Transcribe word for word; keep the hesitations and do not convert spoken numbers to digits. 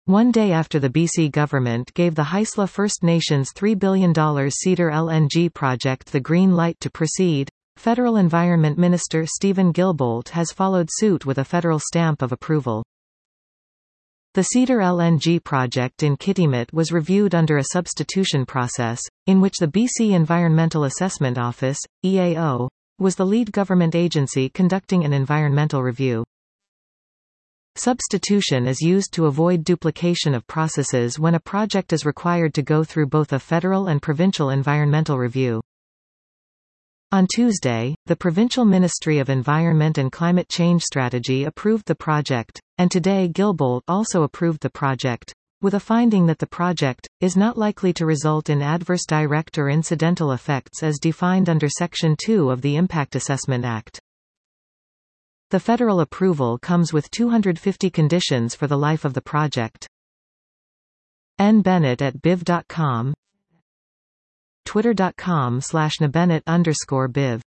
One day after the B C government gave the Haisla First Nations three billion dollars Cedar L N G project the green light to proceed, Federal Environment Minister Stephen Guilbeault has followed suit with a federal stamp of approval. The Cedar L N G project in Kitimat was reviewed under a substitution process, in which the B C Environmental Assessment Office, E A O, was the lead government agency conducting an environmental review. Substitution is used to avoid duplication of processes when a project is required to go through both a federal and provincial environmental review. On Tuesday, the Provincial Ministry of Environment and Climate Change Strategy approved the project, and today Guilbeault also approved the project, with a finding that the project is not likely to result in adverse direct or incidental effects as defined under Section two of the Impact Assessment Act. The federal approval comes with two hundred fifty conditions for the life of the project. N Bennett at biv dot com, twitter dot com slash nbennett underscore biv